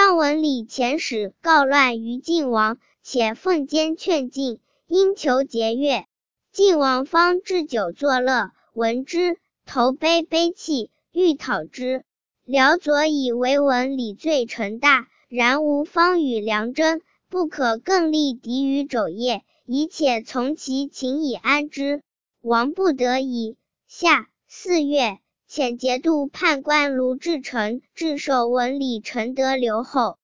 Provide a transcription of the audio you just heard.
方文理遣使告乱于晋王，且奉监劝进，因求节钺。晋王方置酒作乐，闻之，投杯悲泣，欲讨之。辽左以为文理罪臣大，然吾方与梁争，不可更立敌于肘腋，以且从其情以安之。王不得已。夏4月，遣节度判官卢志诚致授文理承德留后。